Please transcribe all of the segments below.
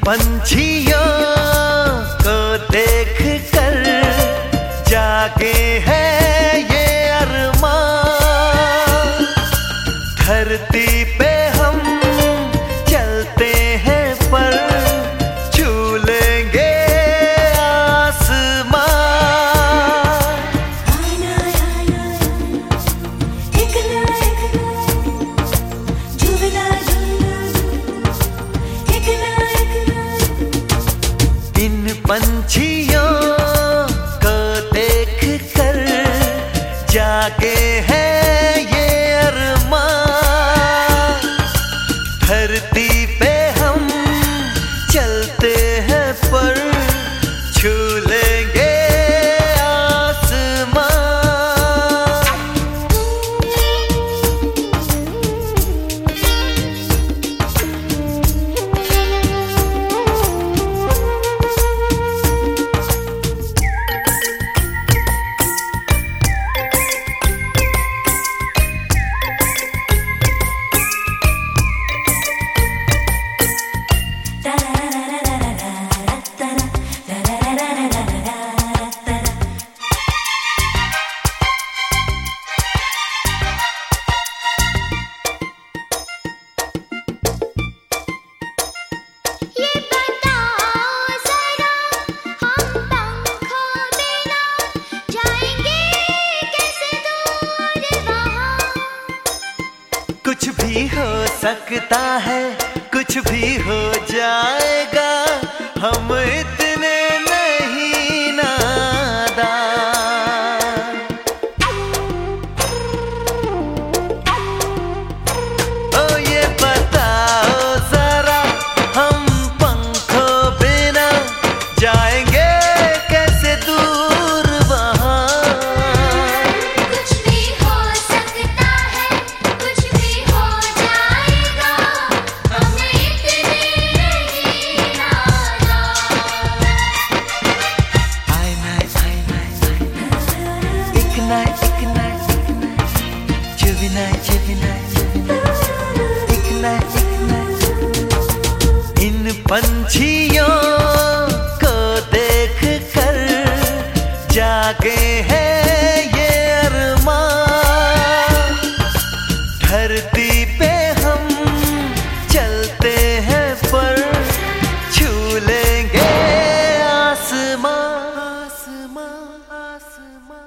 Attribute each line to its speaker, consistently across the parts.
Speaker 1: पंछियों को देख कर जागे हैं ये अरमान। धरती पे हम चलते हैं पर छू लेंगे आसमान। इन पंछियों को देख कर जागे हैं ये अरमान। धरती पे हम चलते हैं पर छू लेंगे आसमान। कुछ भी हो सकता है, कुछ भी हो जाएगा, हम इतने नहीं नादान। ओ ये बताओ जरा, हम पंखों बिना जाएंगे कैसे दूर वहाँ। इन पंछियों को देख कर जागे हैं ये अरमान। धरती पे हम चलते हैं पर छू लेंगे आसमान। आसमान आसमान।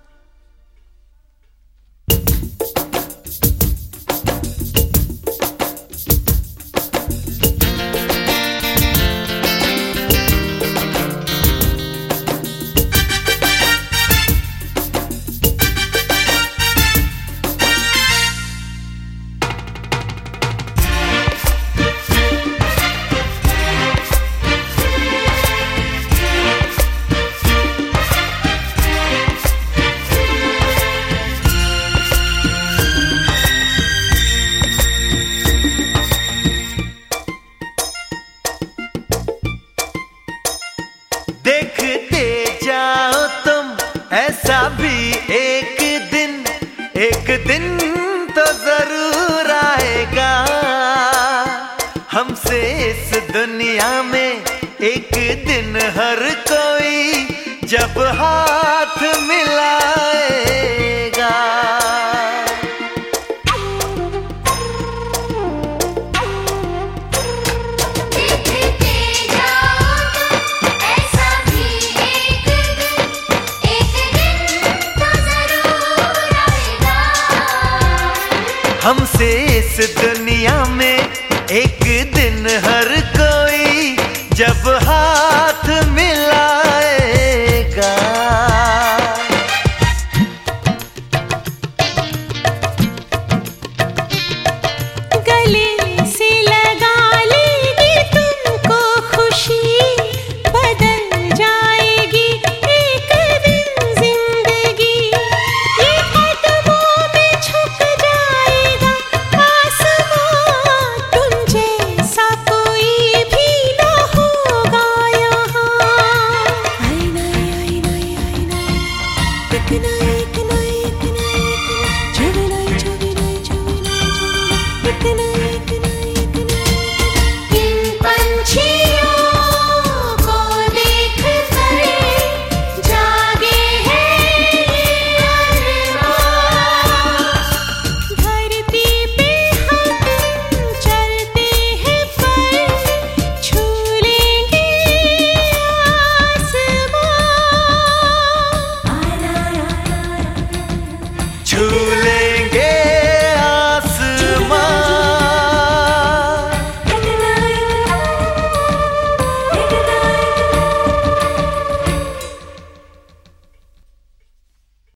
Speaker 1: देखते जाओ तुम ऐसा भी एक दिन तो जरूर आएगा। हमसे इस दुनिया में एक दिन हर कोई जब हाथ मिलाएगा। हमसे इस दुनिया में एक दिन हर